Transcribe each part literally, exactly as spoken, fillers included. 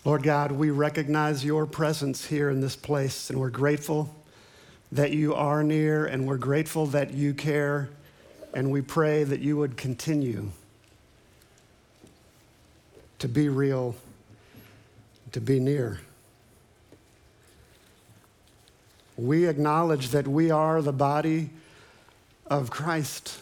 Lord God, we recognize your presence here in this place, and we're grateful that you are near, and we're grateful that you care, and we pray that you would continue to be real, to be near. We acknowledge that we are the body of Christ.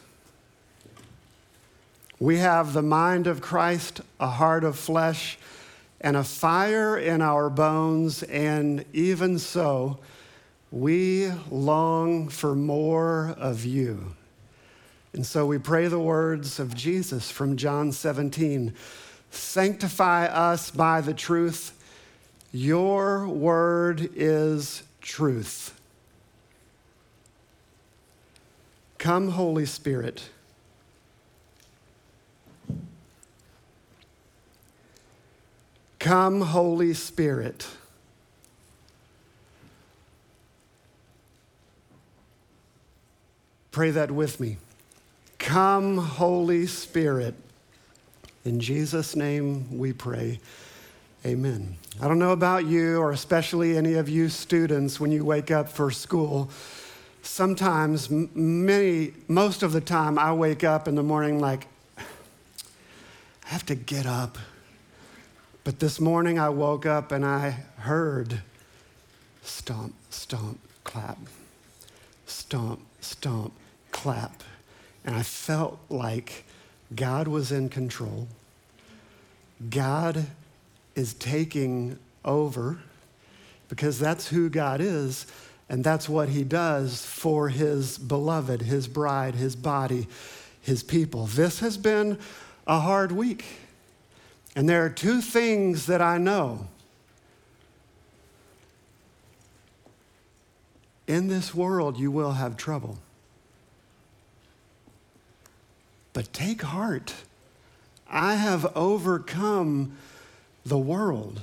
We have the mind of Christ, a heart of flesh, and a fire in our bones, and even so, we long for more of you. And so we pray the words of Jesus from John seventeen. Sanctify us by the truth. Your word is truth. Come, Holy Spirit. Come, Holy Spirit. Pray that with me. Come, Holy Spirit. In Jesus' name we pray. Amen. I don't know about you, or especially any of you students, when you wake up for school, sometimes, many, most of the time, I wake up in the morning like, I have to get up. But this morning I woke up and I heard stomp, stomp, clap, stomp, stomp, clap. And I felt like God was in control. God is taking over, because that's who God is, and that's what he does for his beloved, his bride, his body, his people. This has been a hard week. And there are two things that I know. In this world, you will have trouble. But take heart. I have overcome the world.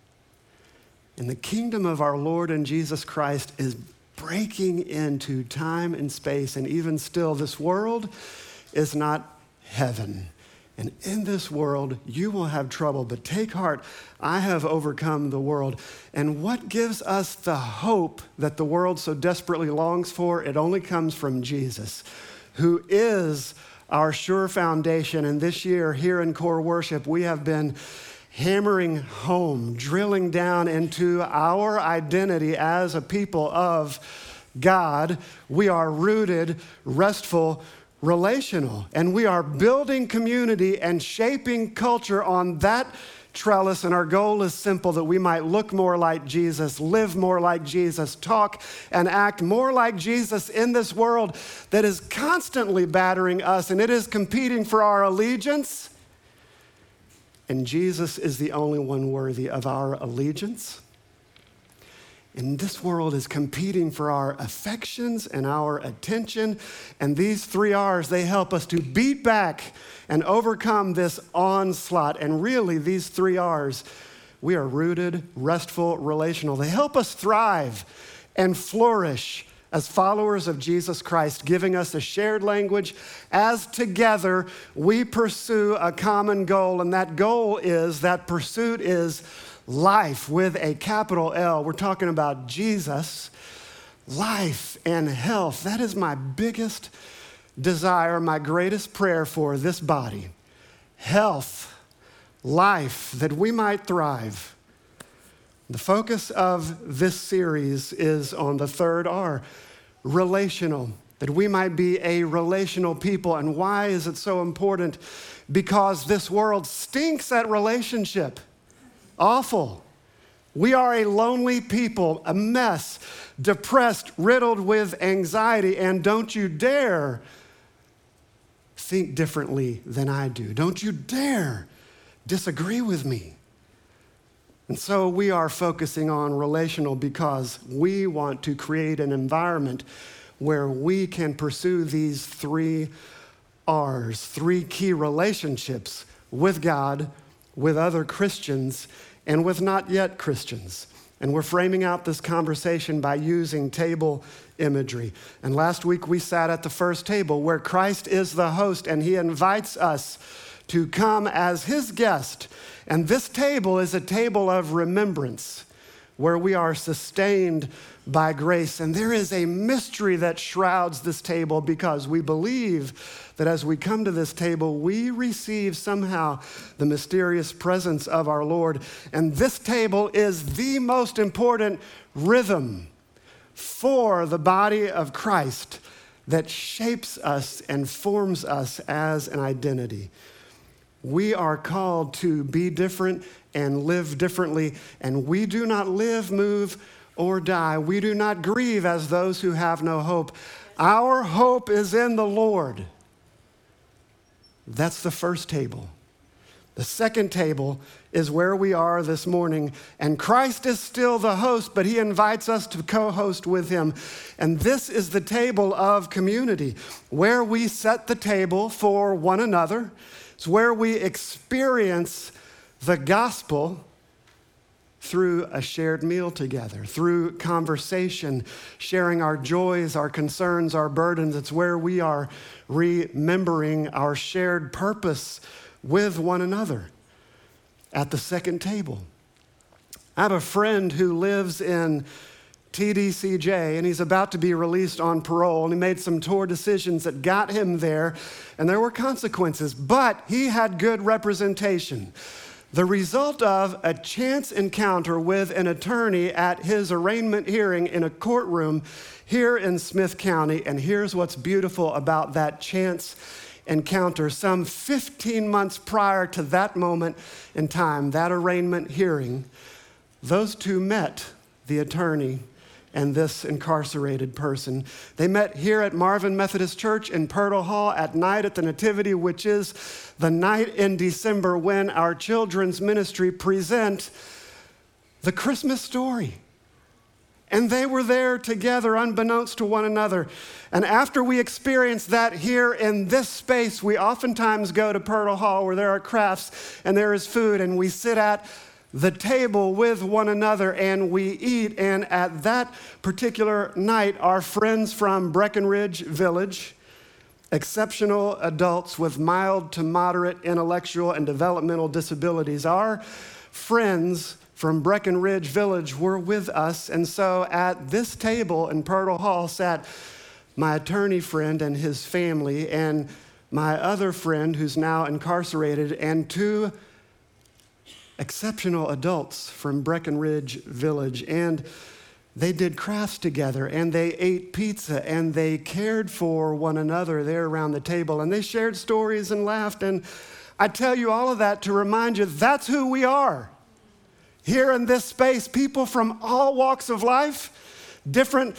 And the kingdom of our Lord and Jesus Christ is breaking into time and space. And even still, this world is not heaven. And in this world, you will have trouble, but take heart, I have overcome the world. And what gives us the hope that the world so desperately longs for? It only comes from Jesus, who is our sure foundation. And this year, here in Core Worship, we have been hammering home, drilling down into our identity as a people of God. We are rooted, restful, relational, and we are building community and shaping culture on that trellis, and our goal is simple: that we might look more like Jesus, live more like Jesus, talk and act more like Jesus in this world that is constantly battering us, and it is competing for our allegiance, and Jesus is the only one worthy of our allegiance. And this world is competing for our affections and our attention. And these three R's, they help us to beat back and overcome this onslaught. And really, these three R's, we are rooted, restful, relational. They help us thrive and flourish as followers of Jesus Christ, giving us a shared language as together we pursue a common goal. And that goal is, that pursuit is life with a capital L. We're talking about Jesus, life and health. That is my biggest desire, my greatest prayer for this body. Health, life, that we might thrive. The focus of this series is on the third R, relational, that we might be a relational people. And why is it so important? Because this world stinks at relationship. Awful. We are a lonely people, a mess, depressed, riddled with anxiety, and don't you dare think differently than I do. Don't you dare disagree with me. And so we are focusing on relational because we want to create an environment where we can pursue these three R's, three key relationships with God, with other Christians, and with not yet Christians. And we're framing out this conversation by using table imagery. And last week we sat at the first table where Christ is the host, and he invites us to come as his guest. And this table is a table of remembrance where we are sustained by grace. And there is a mystery that shrouds this table because we believe that as we come to this table, we receive somehow the mysterious presence of our Lord. And this table is the most important rhythm for the body of Christ that shapes us and forms us as an identity. We are called to be different and live differently, and we do not live, move, or die. We do not grieve as those who have no hope. Our hope is in the Lord. That's the first table. The second table is where we are this morning, and Christ is still the host, but he invites us to co-host with him. And this is the table of community, where we set the table for one another. It's where we experience the gospel through a shared meal together, through conversation, sharing our joys, our concerns, our burdens. It's where we are remembering our shared purpose with one another at the second table. I have a friend who lives in T D C J, and he's about to be released on parole, and he made some poor decisions that got him there, and there were consequences, but he had good representation. The result of a chance encounter with an attorney at his arraignment hearing in a courtroom here in Smith County, and here's what's beautiful about that chance encounter. Some fifteen months prior to that moment in time, that arraignment hearing, those two met, the attorney and this incarcerated person. They met here at Marvin Methodist Church in Purtle Hall at night at the Nativity, which is the night in December when our children's ministry present the Christmas story. And they were there together, unbeknownst to one another. And after we experience that here in this space, we oftentimes go to Purtle Hall where there are crafts and there is food, and we sit at the table with one another and we eat. And at that particular night, our friends from Breckenridge Village, exceptional adults with mild to moderate intellectual and developmental disabilities, our friends from Breckenridge Village were with us. And so at this table in Purtle Hall sat my attorney friend and his family, and my other friend who's now incarcerated, and two exceptional adults from Breckenridge Village. And they did crafts together, and they ate pizza, and they cared for one another there around the table, and they shared stories and laughed. And I tell you all of that to remind you that's who we are. Here in this space, people from all walks of life, different,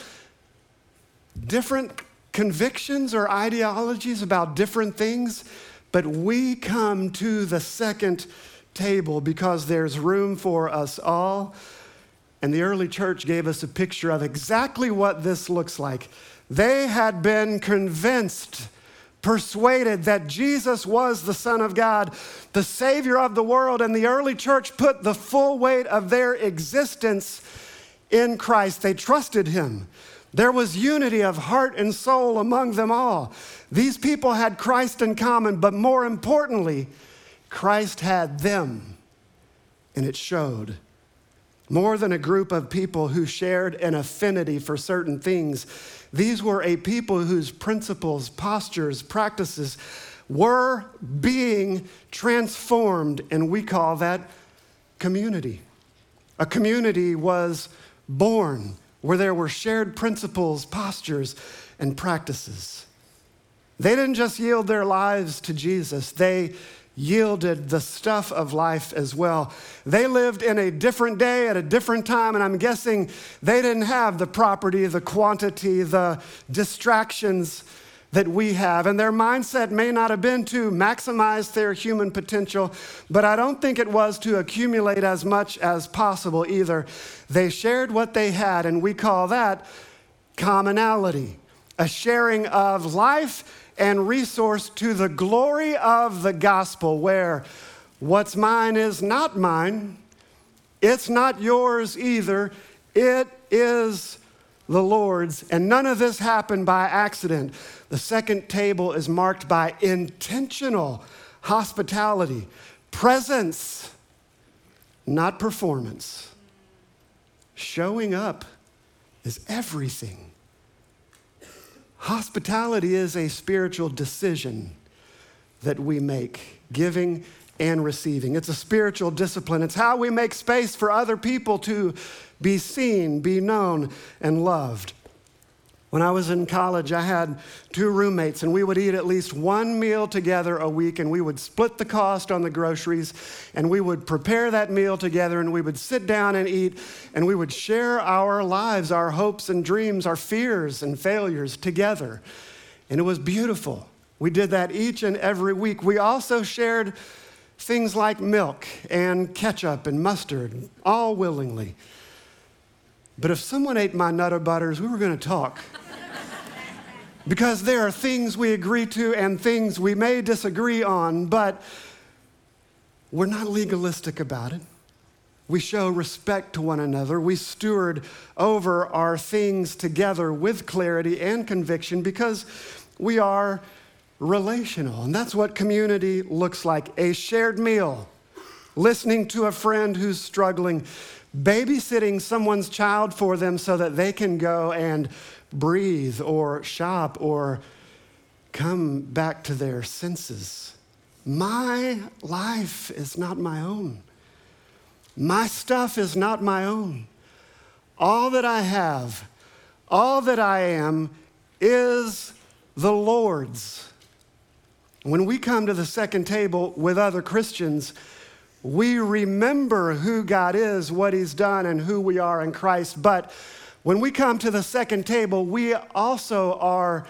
different convictions or ideologies about different things, but we come to the second table because there's room for us all. And the early church gave us a picture of exactly what this looks like. They had been convinced, persuaded that Jesus was the Son of God, the Savior of the world, and the early church put the full weight of their existence in Christ. They trusted him. There was unity of heart and soul among them all. These people had Christ in common, but more importantly, Christ had them, and it showed. More than a group of people who shared an affinity for certain things, these were a people whose principles, postures, practices were being transformed, and we call that community. A community was born where there were shared principles, postures, and practices. They didn't just yield their lives to Jesus, they yielded the stuff of life as well. They lived in a different day at a different time, and I'm guessing they didn't have the property, the quantity, the distractions that we have. And their mindset may not have been to maximize their human potential, but I don't think it was to accumulate as much as possible either. They shared what they had, and we call that commonality, a sharing of life and resource to the glory of the gospel, where what's mine is not mine, it's not yours either, it is the Lord's. And none of this happened by accident. The second table is marked by intentional hospitality, presence, not performance. Showing up is everything. Hospitality is a spiritual decision that we make, giving and receiving. It's a spiritual discipline. It's how we make space for other people to be seen, be known, and loved. When I was in college, I had two roommates, and we would eat at least one meal together a week, and we would split the cost on the groceries, and we would prepare that meal together, and we would sit down and eat, and we would share our lives, our hopes and dreams, our fears and failures together. And it was beautiful. We did that each and every week. We also shared things like milk and ketchup and mustard, all willingly. But if someone ate my Nutter Butters, we were going to talk. Because there are things we agree to and things we may disagree on, but we're not legalistic about it. We show respect to one another. We steward over our things together with clarity and conviction because we are relational. And that's what community looks like. A shared meal, listening to a friend who's struggling, babysitting someone's child for them so that they can go and breathe or shop or come back to their senses. My life is not my own. My stuff is not my own. All that I have, all that I am is the Lord's. When we come to the second table with other Christians, we remember who God is, what he's done, and who we are in Christ. But when we come to the second table, we also are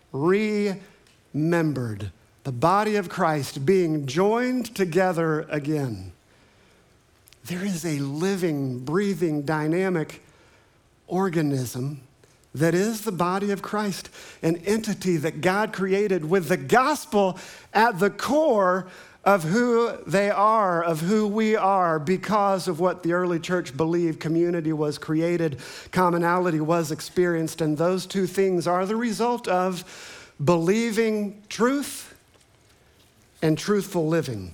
remembered. The body of Christ being joined together again. There is a living, breathing, dynamic organism that is the body of Christ, an entity that God created with the gospel at the core of who they are, of who we are, because of what the early church believed. Community was created, commonality was experienced, and those two things are the result of believing truth and truthful living.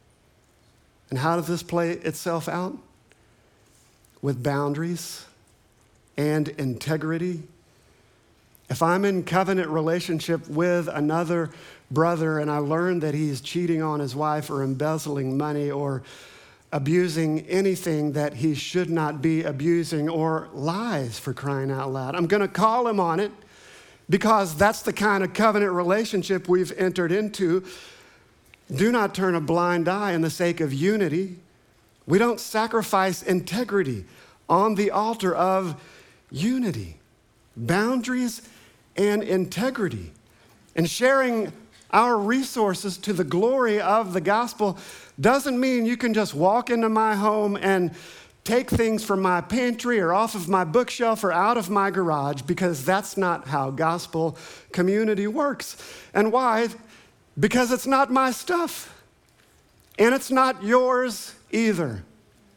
And how does this play itself out? With boundaries and integrity. If I'm in covenant relationship with another brother and I learn that he's cheating on his wife or embezzling money or abusing anything that he should not be abusing or lies, for crying out loud, I'm going to call him on it because that's the kind of covenant relationship we've entered into. Do not turn a blind eye in the sake of unity. We don't sacrifice integrity on the altar of unity. Boundaries and integrity. And sharing our resources to the glory of the gospel doesn't mean you can just walk into my home and take things from my pantry or off of my bookshelf or out of my garage, because that's not how gospel community works. And why? Because it's not my stuff, and it's not yours either.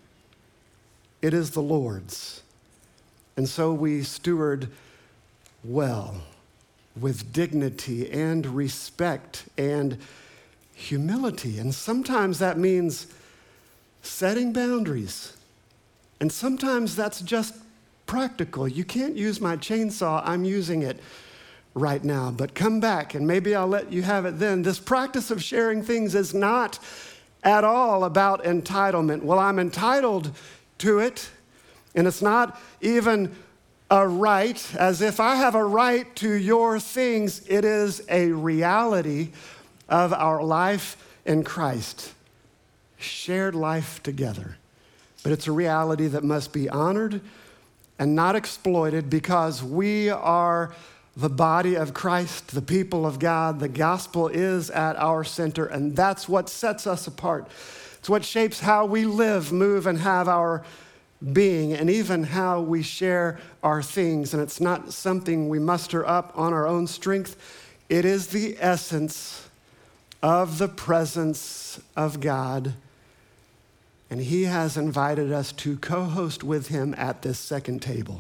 It is the Lord's. And so we steward well, with dignity and respect and humility. And sometimes that means setting boundaries. And sometimes that's just practical. You can't use my chainsaw, I'm using it right now, but come back and maybe I'll let you have it then. This practice of sharing things is not at all about entitlement. Well, I'm entitled to it, and it's not even a right, as if I have a right to your things. It is a reality of our life in Christ, shared life together. But it's a reality that must be honored and not exploited, because we are the body of Christ, the people of God. The gospel is at our center, and that's what sets us apart. It's what shapes how we live, move, and have our being, and even how we share our things. And it's not something we muster up on our own strength. It is the essence of the presence of God. And he has invited us to co-host with him at this second table.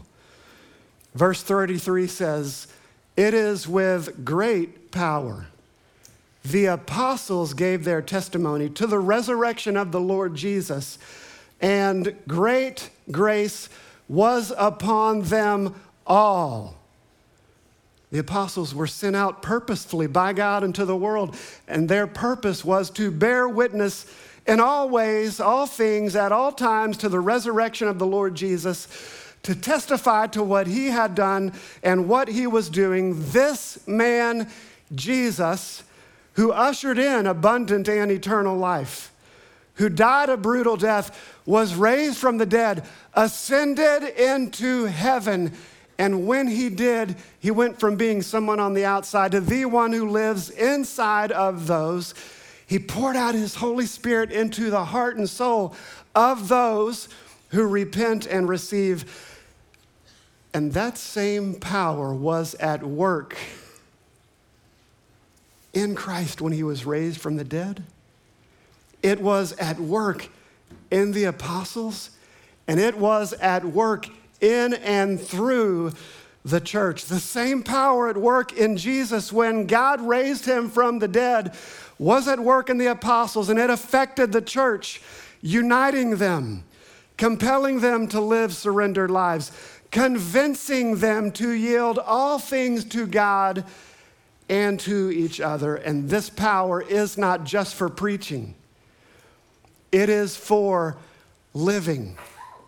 Verse thirty-three says, "It is with great power the apostles gave their testimony to the resurrection of the Lord Jesus, and great grace was upon them all. The apostles were sent out purposefully by God into the world, and their purpose was to bear witness in all ways, all things, at all times to the resurrection of the Lord Jesus, to testify to what he had done and what he was doing. This man, Jesus, who ushered in abundant and eternal life, who died a brutal death, was raised from the dead, ascended into heaven. And when he did, he went from being someone on the outside to the one who lives inside of those. He poured out his Holy Spirit into the heart and soul of those who repent and receive. And that same power was at work in Christ when he was raised from the dead. It was at work in the apostles, and it was at work in and through the church. The same power at work in Jesus when God raised him from the dead was at work in the apostles, and it affected the church, uniting them, compelling them to live surrendered lives, convincing them to yield all things to God and to each other. And this power is not just for preaching. It is for living.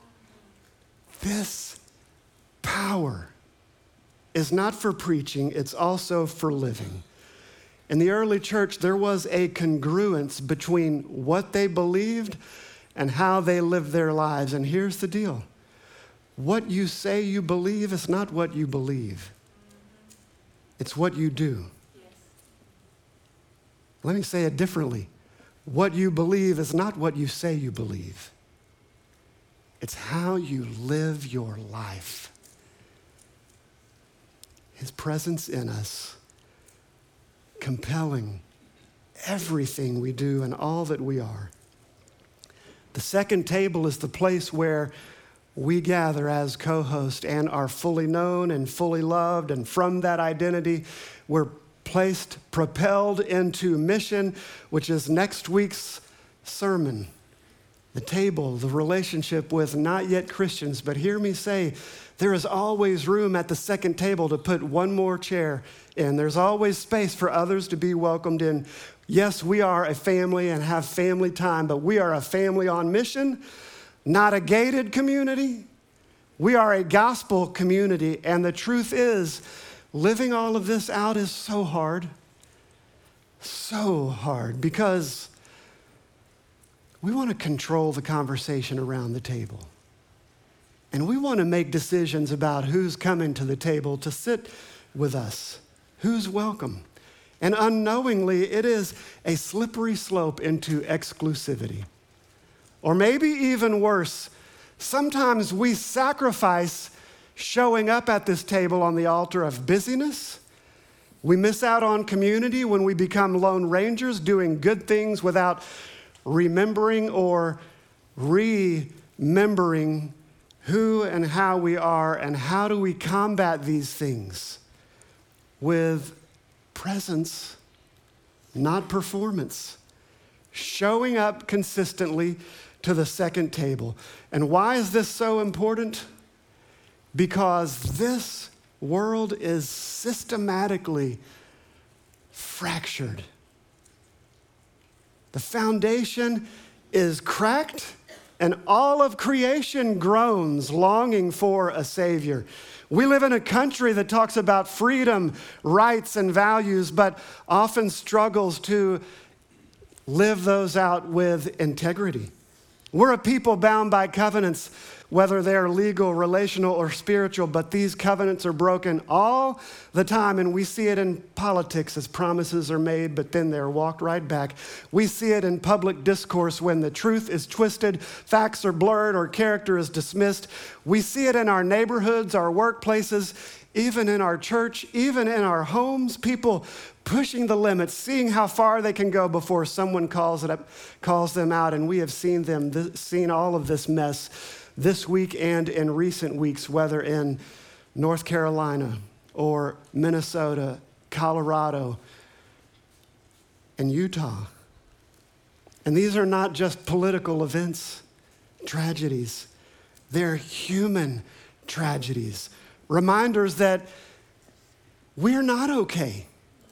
This power is not for preaching, it's also for living. In the early church, there was a congruence between what they believed and how they lived their lives. And here's the deal. What you say you believe is not what you believe. It's what you do. Yes. Let me say it differently. What you believe is not what you say you believe. It's how you live your life. His presence in us, compelling everything we do and all that we are. The second table is the place where we gather as co-hosts and are fully known and fully loved, and from that identity, we're placed, propelled into mission, which is next week's sermon. The table, the relationship with not yet Christians, but hear me say, there is always room at the second table to put one more chair in. There's always space for others to be welcomed in. Yes, we are a family and have family time, but we are a family on mission, not a gated community. We are a gospel community, and the truth is, living all of this out is so hard, so hard, because we want to control the conversation around the table. And we want to make decisions about who's coming to the table to sit with us, who's welcome. And unknowingly, it is a slippery slope into exclusivity. Or maybe even worse, sometimes we sacrifice showing up at this table on the altar of busyness. We miss out on community when we become lone rangers doing good things without remembering or remembering who and how we are, and how do we combat these things with presence, not performance. Showing up consistently to the second table. And why is this so important? Because this world is systematically fractured. The foundation is cracked, and all of creation groans, longing for a Savior. We live in a country that talks about freedom, rights, and values, but often struggles to live those out with integrity. We're a people bound by covenants, whether they're legal, relational, or spiritual, but these covenants are broken all the time, and we see it in politics as promises are made, but then they're walked right back. We see it in public discourse when the truth is twisted, facts are blurred, or character is dismissed. We see it in our neighborhoods, our workplaces, even in our church, even in our homes, people pushing the limits, seeing how far they can go before someone calls it up, calls them out, and we have seen them, th- seen all of this mess this week and in recent weeks, whether in North Carolina or Minnesota, Colorado, and Utah. And these are not just political events, tragedies. They're human tragedies, reminders that we're not okay.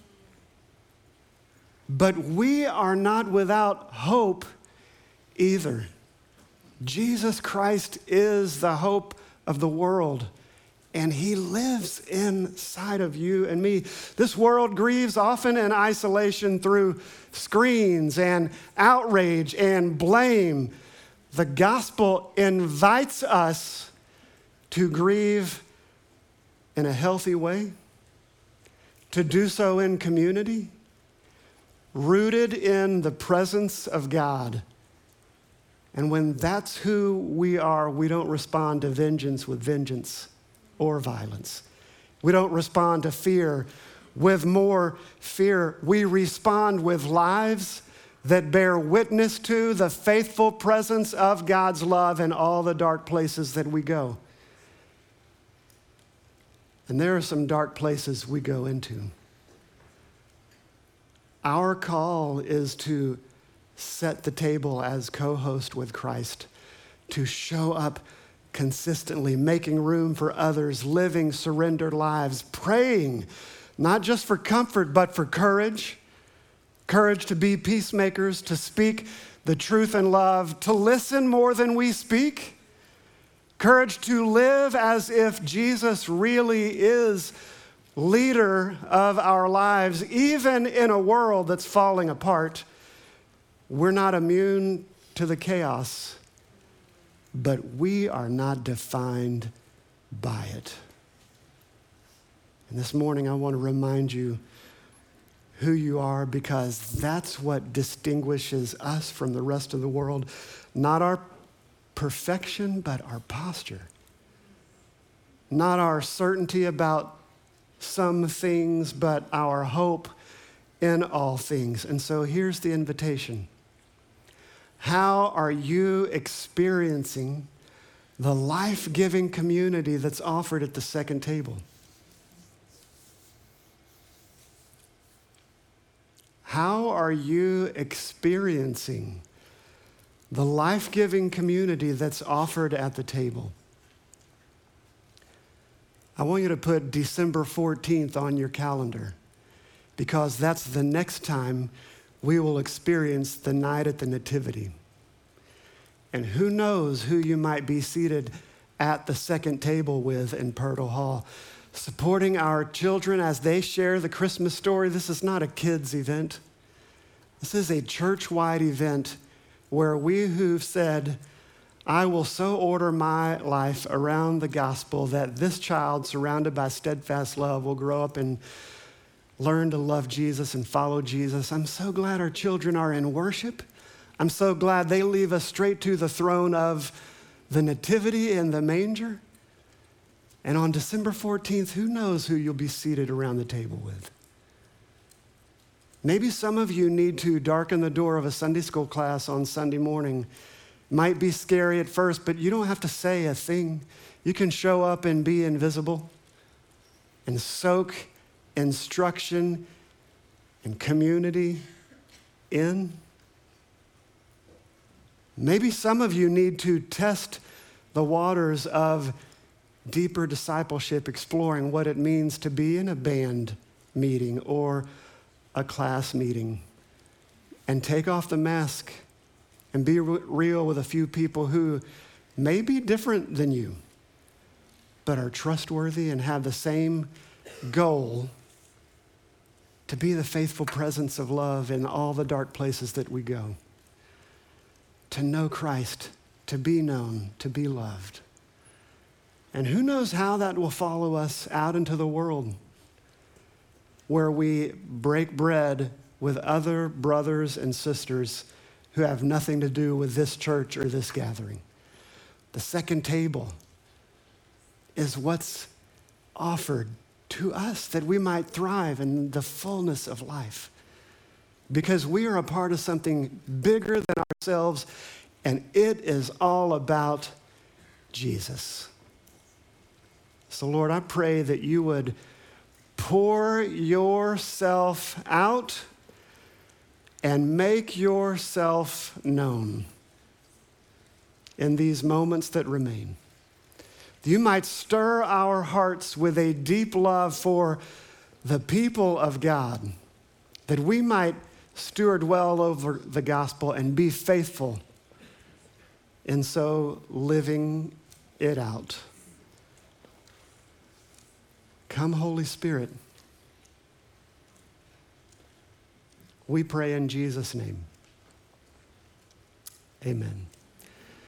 But we are not without hope either. Jesus Christ is the hope of the world, and he lives inside of you and me. This world grieves often in isolation through screens and outrage and blame. The gospel invites us to grieve in a healthy way, to do so in community, rooted in the presence of God. And when that's who we are, we don't respond to vengeance with vengeance or violence. We don't respond to fear with more fear. We respond with lives that bear witness to the faithful presence of God's love in all the dark places that we go. And there are some dark places we go into. Our call is to set the table as co-host with Christ, to show up consistently, making room for others, living surrendered lives, praying, not just for comfort, but for courage, courage to be peacemakers, to speak the truth in love, to listen more than we speak, courage to live as if Jesus really is leader of our lives, even in a world that's falling apart. We're not immune to the chaos, but we are not defined by it. And this morning, I want to remind you who you are, because that's what distinguishes us from the rest of the world. Not our perfection, but our posture. Not our certainty about some things, but our hope in all things. And so here's the invitation. How are you experiencing the life-giving community that's offered at the second table? How are you experiencing the life-giving community that's offered at the table? I want you to put December fourteenth on your calendar, because that's the next time we will experience the night at the Nativity. And who knows who you might be seated at the second table with in Purtle Hall, supporting our children as they share the Christmas story. This is not a kids' event. This is a church-wide event where we who've said, I will so order my life around the gospel that this child, surrounded by steadfast love, will grow up and learn to love Jesus and follow Jesus. I'm so glad our children are in worship. I'm so glad they leave us straight to the throne of the nativity in the manger. And on December fourteenth, who knows who you'll be seated around the table with? Maybe some of you need to darken the door of a Sunday school class on Sunday morning. Might be scary at first, but you don't have to say a thing. You can show up and be invisible and soak instruction and community in. Maybe some of you need to test the waters of deeper discipleship, exploring what it means to be in a band meeting or a class meeting, and take off the mask and be re- real with a few people who may be different than you, but are trustworthy and have the same goal to be the faithful presence of love in all the dark places that we go. To know Christ, to be known, to be loved. And who knows how that will follow us out into the world, where we break bread with other brothers and sisters who have nothing to do with this church or this gathering. The second table is what's offered to us that we might thrive in the fullness of life, because we are a part of something bigger than ourselves, and it is all about Jesus. So Lord, I pray that you would pour yourself out and make yourself known in these moments that remain. You might stir our hearts with a deep love for the people of God, that we might steward well over the gospel and be faithful in so living it out. Come, Holy Spirit. We pray in Jesus' name. Amen.